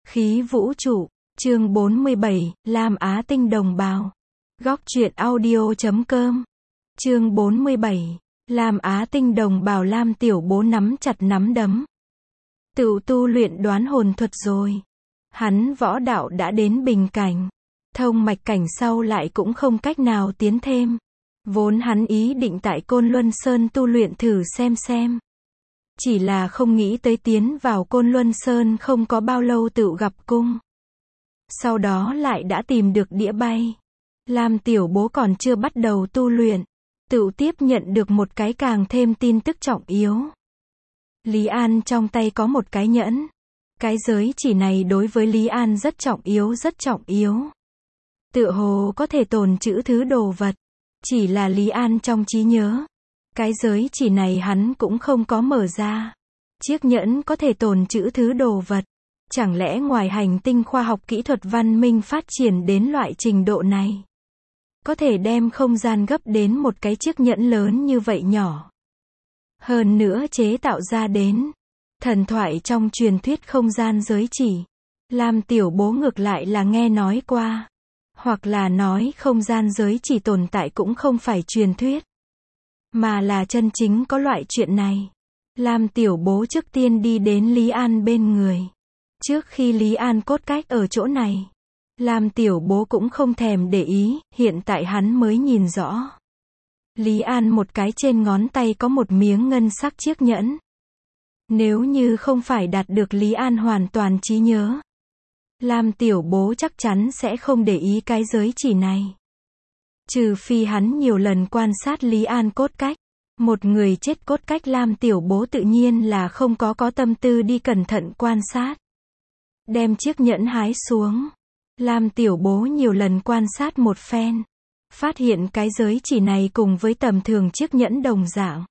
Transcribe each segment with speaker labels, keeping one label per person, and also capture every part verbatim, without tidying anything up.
Speaker 1: Khí vũ trụ, chương bốn mươi bảy, Lam Á tinh đồng bào. Góc truyện audio chấm com. Chương bốn mươi bảy, Lam Á tinh đồng bào. Lam tiểu bố nắm chặt nắm đấm. Tự tu luyện đoán hồn thuật rồi. Hắn võ đạo đã đến bình cảnh. Thông mạch cảnh sau lại cũng không cách nào tiến thêm. Vốn hắn ý định tại Côn Luân Sơn tu luyện thử xem xem. Chỉ là không nghĩ tới tiến vào Côn Luân Sơn không có bao lâu tự gặp cung. Sau đó lại đã tìm được đĩa bay. Lam tiểu bố còn chưa bắt đầu tu luyện, tự tiếp nhận được một cái càng thêm tin tức trọng yếu. Lý An trong tay có một cái nhẫn. Cái giới chỉ này đối với Lý An rất trọng yếu rất trọng yếu. Tựa hồ có thể tồn trữ thứ đồ vật. Chỉ là Lý An trong trí nhớ. Cái giới chỉ này hắn cũng không có mở ra. Chiếc nhẫn có thể tồn trữ thứ đồ vật. Chẳng lẽ ngoài hành tinh khoa học kỹ thuật văn minh phát triển đến loại trình độ này? Có thể đem không gian gấp đến một cái chiếc nhẫn lớn như vậy nhỏ. Hơn nữa chế tạo ra đến. Thần thoại trong truyền thuyết không gian giới chỉ. Lam tiểu bố ngược lại là nghe nói qua. Hoặc là nói không gian giới chỉ tồn tại cũng không phải truyền thuyết. Mà là chân chính có loại chuyện này. Lam tiểu bố trước tiên đi đến Lý An bên người. Trước khi Lý An cốt cách ở chỗ này. Lam tiểu bố cũng không thèm để ý, hiện tại hắn mới nhìn rõ. Lý An một cái trên ngón tay có một miếng ngân sắc chiếc nhẫn. Nếu như không phải đạt được Lý An hoàn toàn trí nhớ. Lam tiểu bố chắc chắn sẽ không để ý cái giới chỉ này. Trừ phi hắn nhiều lần quan sát Lý An cốt cách. Một người chết cốt cách Lam tiểu bố tự nhiên là không có có tâm tư đi cẩn thận quan sát. Đem chiếc nhẫn hái xuống. Lam tiểu bố nhiều lần quan sát một phen. Phát hiện cái giới chỉ này cùng với tầm thường chiếc nhẫn đồng dạng.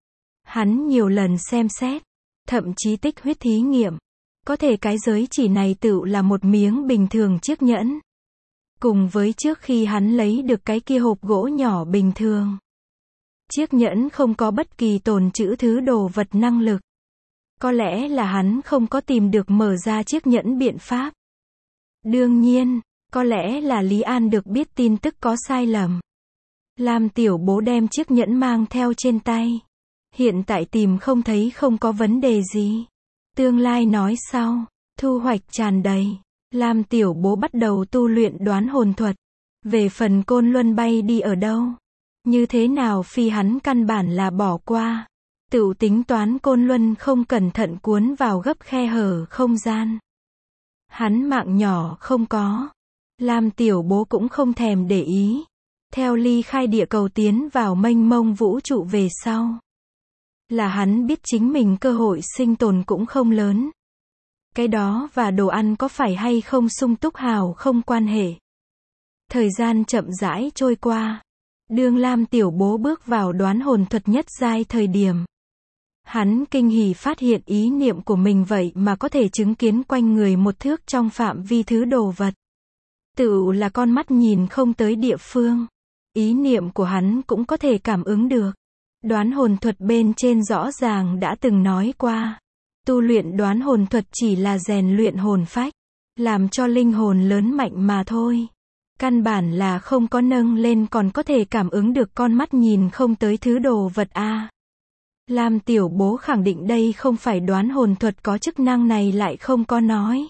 Speaker 1: Hắn nhiều lần xem xét. Thậm chí tích huyết thí nghiệm. Có thể cái giới chỉ này tự là một miếng bình thường chiếc nhẫn. Cùng với trước khi hắn lấy được cái kia hộp gỗ nhỏ bình thường. Chiếc nhẫn không có bất kỳ tồn trữ thứ đồ vật năng lực. Có lẽ là hắn không có tìm được mở ra chiếc nhẫn biện pháp. Đương nhiên, có lẽ là Lý An được biết tin tức có sai lầm. Lam tiểu bố đem chiếc nhẫn mang theo trên tay. Hiện tại tìm không thấy không có vấn đề gì. Tương lai nói sau, thu hoạch tràn đầy. Lam tiểu bố bắt đầu tu luyện đoán hồn thuật. Về phần Côn Luân bay đi ở đâu? Như thế nào phi hắn căn bản là bỏ qua. Tự tính toán Côn Luân không cẩn thận cuốn vào gấp khe hở không gian. Hắn mạng nhỏ không có. Lam tiểu bố cũng không thèm để ý. Theo ly khai địa cầu tiến vào mênh mông vũ trụ về sau. Là hắn biết chính mình cơ hội sinh tồn cũng không lớn. Cái đó và đồ ăn có phải hay không sung túc hào không quan hệ. Thời gian chậm rãi trôi qua. Đương Lam tiểu bố bước vào đoán hồn thuật nhất giai thời điểm. Hắn kinh hỉ phát hiện ý niệm của mình vậy mà có thể chứng kiến quanh người một thước trong phạm vi thứ đồ vật. Tự là con mắt nhìn không tới địa phương. Ý niệm của hắn cũng có thể cảm ứng được. Đoán hồn thuật bên trên rõ ràng đã từng nói qua. Tu luyện đoán hồn thuật chỉ là rèn luyện hồn phách. Làm cho linh hồn lớn mạnh mà thôi. Căn bản là không có nâng lên còn có thể cảm ứng được con mắt nhìn không tới thứ đồ vật a. À. Lam tiểu bố khẳng định đây không phải đoán hồn thuật có chức năng này lại không có nói.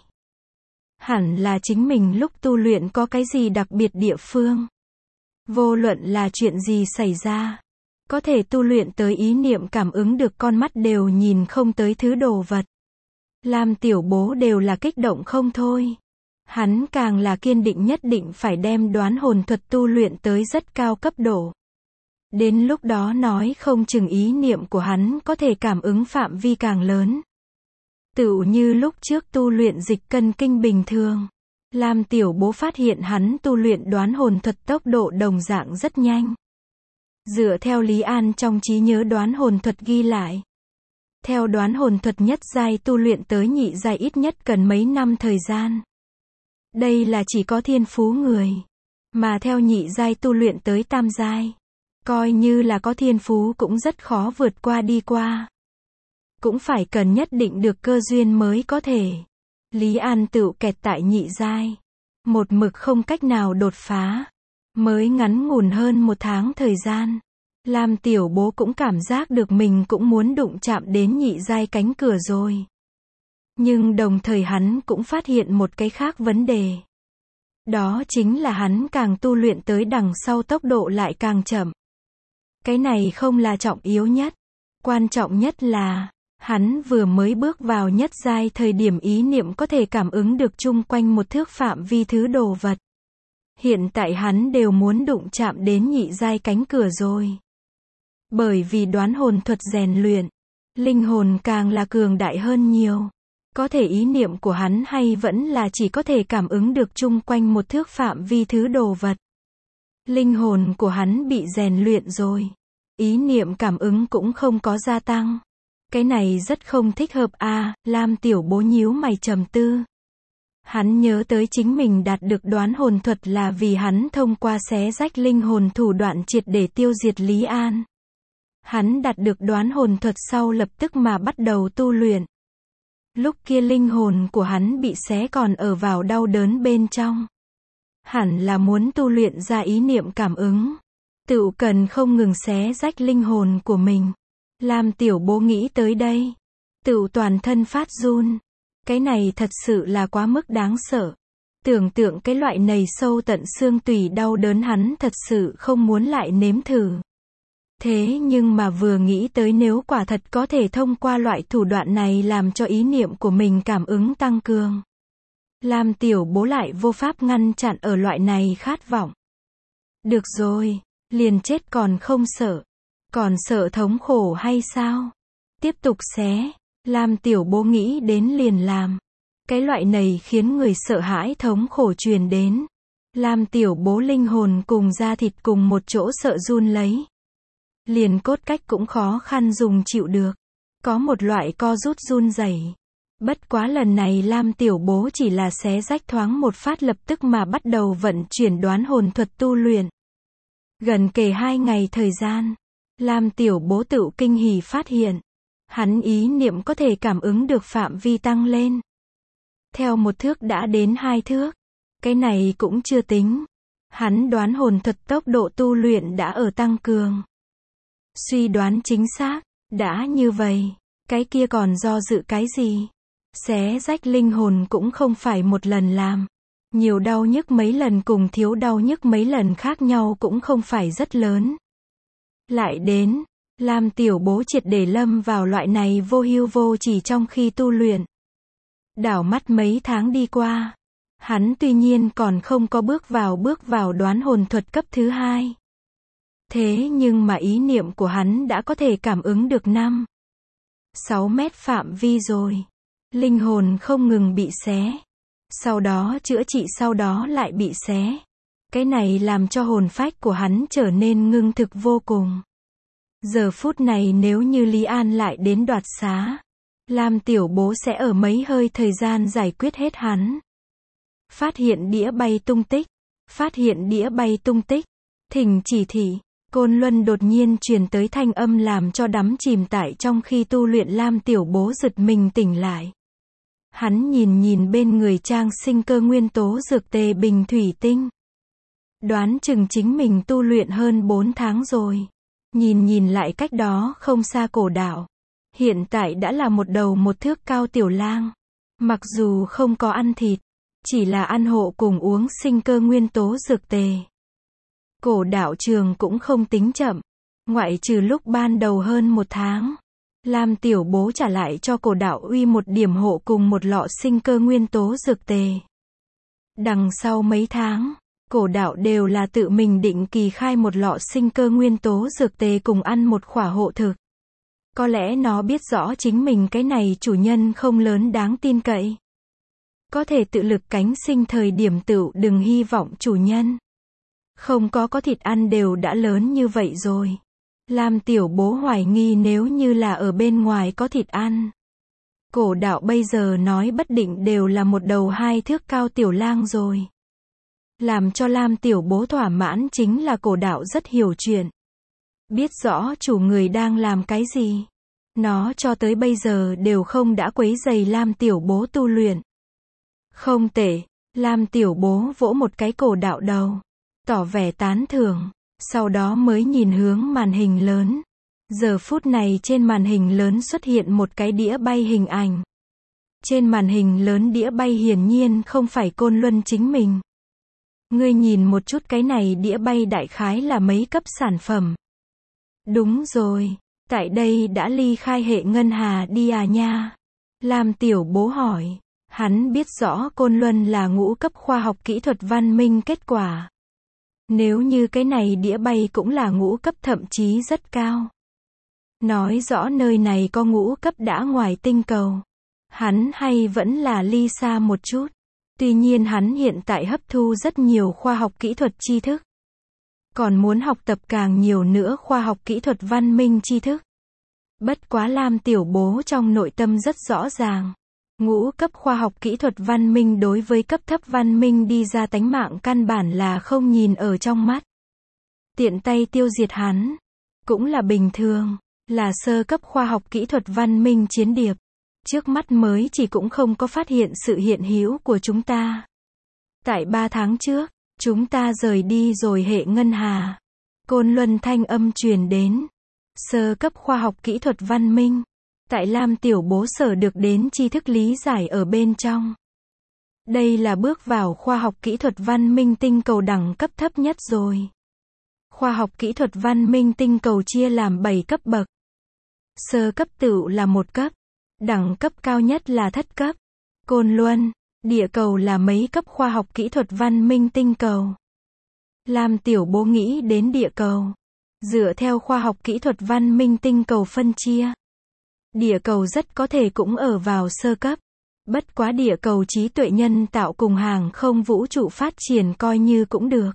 Speaker 1: Hẳn là chính mình lúc tu luyện có cái gì đặc biệt địa phương. Vô luận là chuyện gì xảy ra. Có thể tu luyện tới ý niệm cảm ứng được con mắt đều nhìn không tới thứ đồ vật. Lam tiểu bố đều là kích động không thôi. Hắn càng là kiên định nhất định phải đem đoán hồn thuật tu luyện tới rất cao cấp độ. Đến lúc đó nói không chừng ý niệm của hắn có thể cảm ứng phạm vi càng lớn. Tựu như lúc trước tu luyện dịch cân kinh bình thường. Lam tiểu bố phát hiện hắn tu luyện đoán hồn thuật tốc độ đồng dạng rất nhanh. Dựa theo Lý An trong trí nhớ đoán hồn thuật ghi lại. Theo đoán hồn thuật nhất giai tu luyện tới nhị giai ít nhất cần mấy năm thời gian. Đây là chỉ có thiên phú người. Mà theo nhị giai tu luyện tới tam giai. Coi như là có thiên phú cũng rất khó vượt qua đi qua. Cũng phải cần nhất định được cơ duyên mới có thể. Lý An tựu kẹt tại nhị giai. Một mực không cách nào đột phá. Mới ngắn ngủn hơn một tháng thời gian. Lam tiểu bố cũng cảm giác được mình cũng muốn đụng chạm đến nhị giai cánh cửa rồi. Nhưng đồng thời hắn cũng phát hiện một cái khác vấn đề. Đó chính là hắn càng tu luyện tới đằng sau tốc độ lại càng chậm. Cái này không là trọng yếu nhất. Quan trọng nhất là, hắn vừa mới bước vào nhất giai thời điểm ý niệm có thể cảm ứng được chung quanh một thước phạm vi thứ đồ vật. Hiện tại hắn đều muốn đụng chạm đến nhị giai cánh cửa rồi. Bởi vì đoán hồn thuật rèn luyện, linh hồn càng là cường đại hơn nhiều. Có thể ý niệm của hắn hay vẫn là chỉ có thể cảm ứng được chung quanh một thước phạm vi thứ đồ vật. Linh hồn của hắn bị rèn luyện rồi. Ý niệm cảm ứng cũng không có gia tăng. Cái này rất không thích hợp a. À, Lam tiểu bố nhíu mày trầm tư. Hắn nhớ tới chính mình đạt được đoán hồn thuật là vì hắn thông qua xé rách linh hồn thủ đoạn triệt để tiêu diệt Lý An. Hắn đạt được đoán hồn thuật sau lập tức mà bắt đầu tu luyện. Lúc kia linh hồn của hắn bị xé còn ở vào đau đớn bên trong. Hẳn là muốn tu luyện ra ý niệm cảm ứng. Tựu cần không ngừng xé rách linh hồn của mình. Lam tiểu bố nghĩ tới đây. Tựu toàn thân phát run. Cái này thật sự là quá mức đáng sợ. Tưởng tượng cái loại này sâu tận xương tủy đau đớn hắn thật sự không muốn lại nếm thử. Thế nhưng mà vừa nghĩ tới nếu quả thật có thể thông qua loại thủ đoạn này làm cho ý niệm của mình cảm ứng tăng cường. Lam tiểu bố lại vô pháp ngăn chặn ở loại này khát vọng. Được rồi, liền chết còn không sợ. Còn sợ thống khổ hay sao? Tiếp tục xé. Lam tiểu bố nghĩ đến liền làm. Cái loại này khiến người sợ hãi thống khổ truyền đến. Lam tiểu bố linh hồn cùng da thịt cùng một chỗ sợ run lấy. Liền cốt cách cũng khó khăn dùng chịu được. Có một loại co rút run rẩy. Bất quá lần này Lam tiểu bố chỉ là xé rách thoáng một phát lập tức mà bắt đầu vận chuyển đoán hồn thuật tu luyện. Gần kề hai ngày thời gian, Lam tiểu bố tự kinh hỉ phát hiện. Hắn ý niệm có thể cảm ứng được phạm vi tăng lên. Theo một thước đã đến hai thước. Cái này cũng chưa tính. Hắn đoán hồn thuật tốc độ tu luyện đã ở tăng cường. Suy đoán chính xác. Đã như vậy, cái kia còn do dự cái gì? Xé rách linh hồn cũng không phải một lần làm. Nhiều đau nhức mấy lần cùng thiếu đau nhức mấy lần khác nhau cũng không phải rất lớn. Lại đến, Lam tiểu bố triệt để lâm vào loại này vô hưu vô chỉ trong khi tu luyện. Đảo mắt mấy tháng đi qua. Hắn tuy nhiên còn không có bước vào bước vào đoán hồn thuật cấp thứ hai. Thế nhưng mà ý niệm của hắn đã có thể cảm ứng được năm, sáu mét phạm vi rồi. Linh hồn không ngừng bị xé. Sau đó chữa trị sau đó lại bị xé. Cái này làm cho hồn phách của hắn trở nên ngưng thực vô cùng. Giờ phút này nếu như Lý An lại đến đoạt xá, Lam tiểu bố sẽ ở mấy hơi thời gian giải quyết hết hắn. Phát hiện đĩa bay tung tích. Phát hiện đĩa bay tung tích. Thỉnh chỉ thị. Côn Luân đột nhiên truyền tới thanh âm làm cho đắm chìm tại trong khi tu luyện Lam tiểu bố giật mình tỉnh lại. Hắn nhìn nhìn bên người trang sinh cơ nguyên tố dược tề bình thủy tinh. Đoán chừng chính mình tu luyện hơn bốn tháng rồi. Nhìn nhìn lại cách đó không xa cổ đạo. Hiện tại đã là một đầu một thước cao tiểu lang. Mặc dù không có ăn thịt, chỉ là ăn hộ cùng uống sinh cơ nguyên tố dược tề. Cổ đạo trường cũng không tính chậm. Ngoại trừ lúc ban đầu hơn một tháng. Lam tiểu bố trả lại cho cổ đạo uy một điểm hộ cùng một lọ sinh cơ nguyên tố dược tề. Đằng sau mấy tháng, cổ đạo đều là tự mình định kỳ khai một lọ sinh cơ nguyên tố dược tề cùng ăn một khỏa hộ thực. Có lẽ nó biết rõ chính mình cái này chủ nhân không lớn đáng tin cậy. Có thể tự lực cánh sinh thời điểm tựu đừng hy vọng chủ nhân. Không có có thịt ăn đều đã lớn như vậy rồi. Lam tiểu bố hoài nghi nếu như là ở bên ngoài có thịt ăn. Cổ đạo bây giờ nói bất định đều là một đầu hai thước cao tiểu lang rồi. Làm cho Lam tiểu bố thỏa mãn chính là cổ đạo rất hiểu chuyện. Biết rõ chủ người đang làm cái gì. Nó cho tới bây giờ đều không đã quấy rầy Lam tiểu bố tu luyện. Không tệ, Lam tiểu bố vỗ một cái cổ đạo đầu, tỏ vẻ tán thưởng, sau đó mới nhìn hướng màn hình lớn. Giờ phút này trên màn hình lớn xuất hiện một cái đĩa bay hình ảnh. Trên màn hình lớn đĩa bay hiển nhiên không phải Côn Luân chính mình. Ngươi nhìn một chút cái này đĩa bay đại khái là mấy cấp sản phẩm. Đúng rồi, tại đây đã ly khai hệ ngân hà đi à nha? Lam tiểu bố hỏi. Hắn biết rõ Côn Luân là ngũ cấp khoa học kỹ thuật văn minh kết quả. Nếu như cái này đĩa bay cũng là ngũ cấp thậm chí rất cao. Nói rõ nơi này có ngũ cấp đã ngoài tinh cầu. Hắn hay vẫn là ly xa một chút. Tuy nhiên hắn hiện tại hấp thu rất nhiều khoa học kỹ thuật tri thức. Còn muốn học tập càng nhiều nữa khoa học kỹ thuật văn minh tri thức. Bất quá Lam tiểu bố trong nội tâm rất rõ ràng. Ngũ cấp khoa học kỹ thuật văn minh đối với cấp thấp văn minh đi ra tánh mạng căn bản là không nhìn ở trong mắt. Tiện tay tiêu diệt hắn. Cũng là bình thường. Là sơ cấp khoa học kỹ thuật văn minh chiến điệp. Trước mắt mới chỉ cũng không có phát hiện sự hiện hữu của chúng ta. Tại ba tháng trước, chúng ta rời đi rồi hệ ngân hà. Côn Luân thanh âm truyền đến. Sơ cấp khoa học kỹ thuật văn minh. Tại Lam tiểu bố sở được đến tri thức lý giải ở bên trong. Đây là bước vào khoa học kỹ thuật văn minh tinh cầu đẳng cấp thấp nhất rồi. Khoa học kỹ thuật văn minh tinh cầu chia làm bảy cấp bậc. Sơ cấp tựu là một cấp. Đẳng cấp cao nhất là thất cấp. Côn Luân, địa cầu là mấy cấp khoa học kỹ thuật văn minh tinh cầu. Lam tiểu bố nghĩ đến địa cầu. Dựa theo khoa học kỹ thuật văn minh tinh cầu phân chia. Địa cầu rất có thể cũng ở vào sơ cấp. Bất quá địa cầu trí tuệ nhân tạo cùng hàng không vũ trụ phát triển coi như cũng được.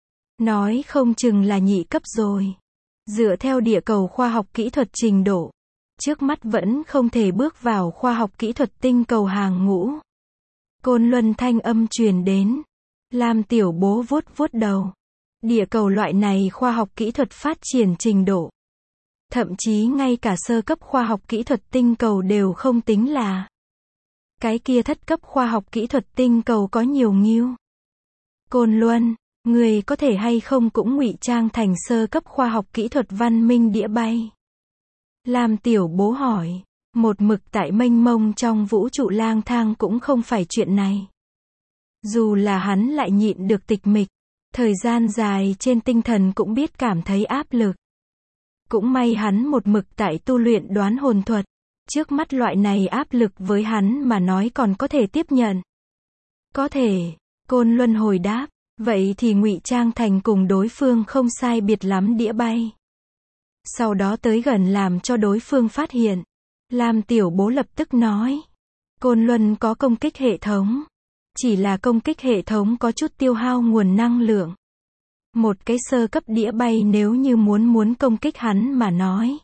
Speaker 1: Nói không chừng là nhị cấp rồi. Dựa theo địa cầu khoa học kỹ thuật trình độ. Trước mắt vẫn không thể bước vào khoa học kỹ thuật tinh cầu hàng ngũ. Côn Luân thanh âm truyền đến. Lam tiểu bố vuốt vuốt đầu. Địa cầu loại này khoa học kỹ thuật phát triển trình độ. Thậm chí ngay cả sơ cấp khoa học kỹ thuật tinh cầu đều không tính là. Cái kia thất cấp khoa học kỹ thuật tinh cầu có nhiều nghiêu. Côn Luân, người có thể hay không cũng ngụy trang thành sơ cấp khoa học kỹ thuật văn minh đĩa bay. Lam tiểu bố hỏi. Một mực tại mênh mông trong vũ trụ lang thang cũng không phải chuyện này. Dù là hắn lại nhịn được tịch mịch. Thời gian dài trên tinh thần cũng biết cảm thấy áp lực. Cũng may hắn một mực tại tu luyện đoán hồn thuật. Trước mắt loại này áp lực với hắn mà nói còn có thể tiếp nhận. Có thể, Côn Luân hồi đáp. Vậy thì ngụy trang thành cùng đối phương không sai biệt lắm đĩa bay. Sau đó tới gần làm cho đối phương phát hiện. Lam tiểu bố lập tức nói. Côn Luân có công kích hệ thống. Chỉ là công kích hệ thống có chút tiêu hao nguồn năng lượng. Một cái sơ cấp đĩa bay nếu như muốn muốn công kích hắn mà nói.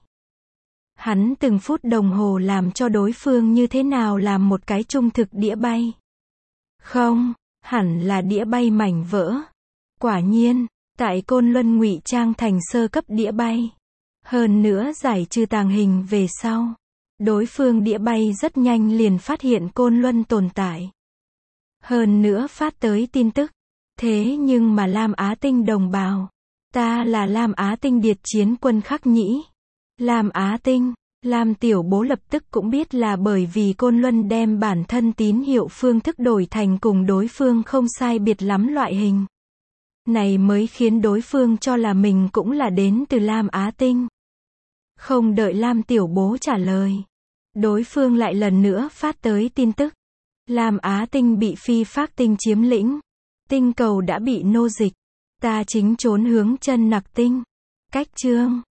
Speaker 1: Hắn từng phút đồng hồ làm cho đối phương như thế nào làm một cái trung thực đĩa bay. Không, hẳn là đĩa bay mảnh vỡ. Quả nhiên, tại Côn Luân ngụy trang thành sơ cấp đĩa bay. Hơn nữa giải trừ tàng hình về sau. Đối phương đĩa bay rất nhanh liền phát hiện Côn Luân tồn tại. Hơn nữa phát tới tin tức. Thế nhưng mà Lam Á Tinh đồng bào. Ta là Lam Á Tinh điệt chiến quân Khắc Nhĩ. Lam Á Tinh, Lam tiểu bố lập tức cũng biết là bởi vì Côn Luân đem bản thân tín hiệu phương thức đổi thành cùng đối phương không sai biệt lắm loại hình. Này mới khiến đối phương cho là mình cũng là đến từ Lam Á Tinh. Không đợi Lam tiểu bố trả lời. Đối phương lại lần nữa phát tới tin tức. Lam Á Tinh bị phi phác tinh chiếm lĩnh. Tinh cầu đã bị nô dịch. Ta chính trốn hướng chân nặc tinh. Cách chương.